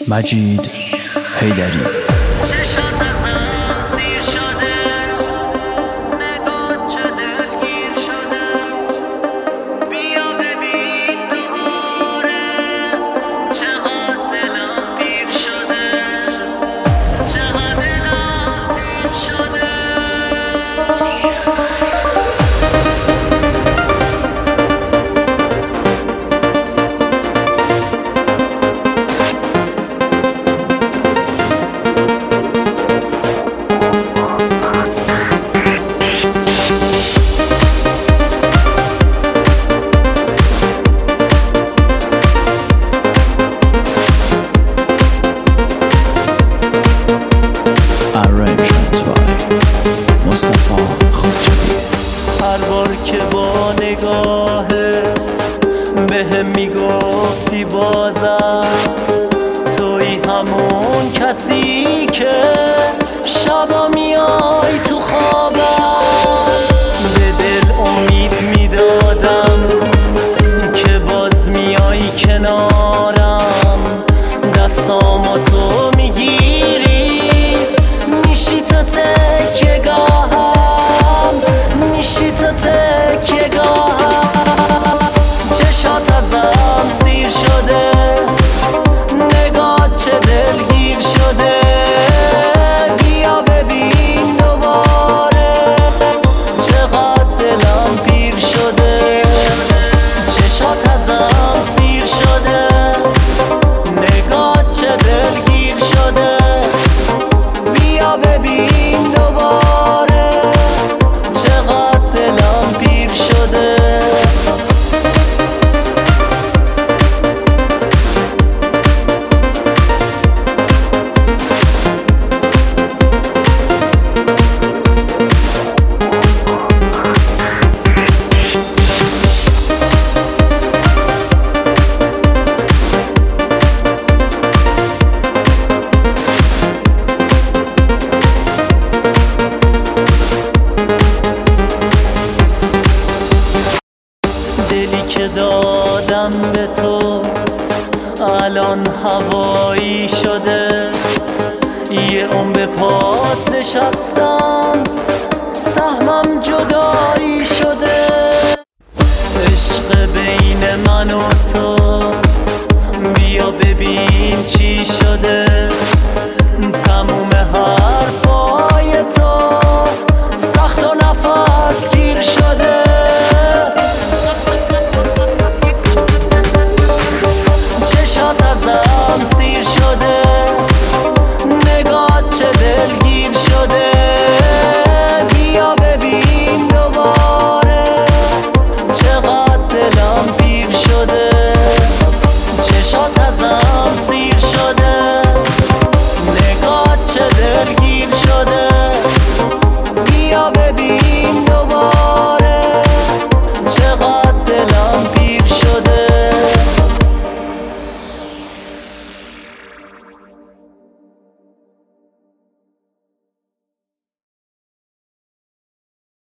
مجید حیدری. چشات ازم سیر شده، نگات چه دلگیر شده. بیا ببین دوباره چقدر دلم پیر شده، چقدر دلم پیر شده. هر بار که با نگاهت بهم میگفتی بازم توی همون کسی که شبا میای تو خوابم، به دل امید میدادم که باز میای کنارم، دستامو تو میگیری میشی تا تکیه گاهم، میشی تا تکیه گاهم. چشات ازم سیر شده، نگات چه دلگیر شده. بیا ببین دوباره چقدر دلم پیر شده. چشات ازم سیر شده، نگات چه دلگیر شده. بیا ببین دوباره چقدر دلم پیر شده. دلی که دادم به تو الان هوایی شده، یه عمر پات نشستم سهمم جدایی شده. عشق بین من و تو بیا ببین چی شده، تموم حرف